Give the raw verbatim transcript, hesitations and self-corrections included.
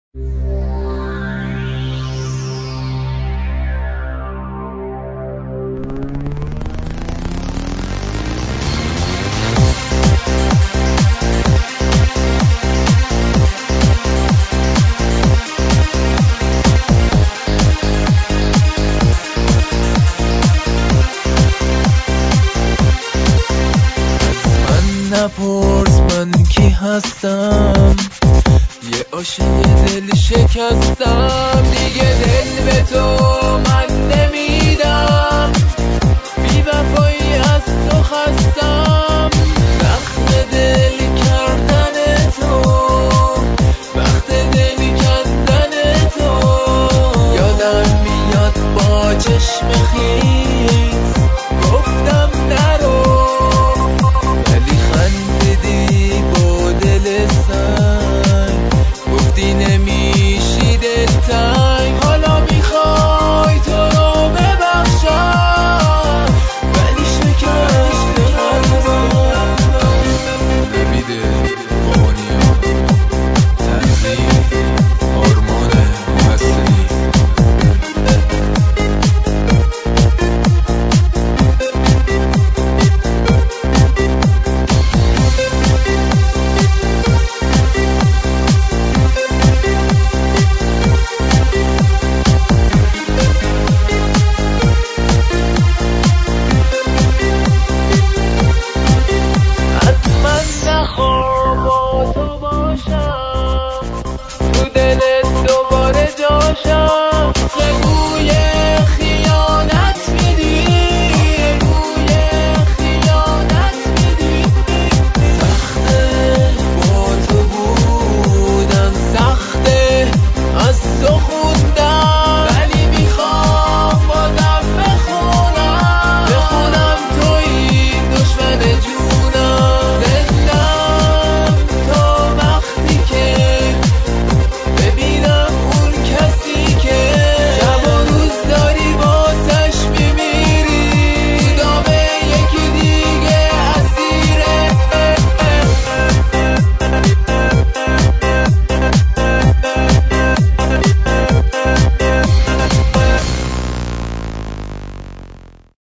نپرس من کی هستم، یه عاشق دل شکستم. دیگه دل به تو من نمیدم، بی وفایی از تو خستم. وقت دل کردن تو، وقت دل کردن تو. یادم میاد با چشم خیس گفتم نرو، گفتی نمیشی دلتنگ. حالا میخوای تو رو ببخشم، ولی شکست قلبم نمیده. بانیا تنظیم آرمان محسنی. تو دلت دوباره جاشم،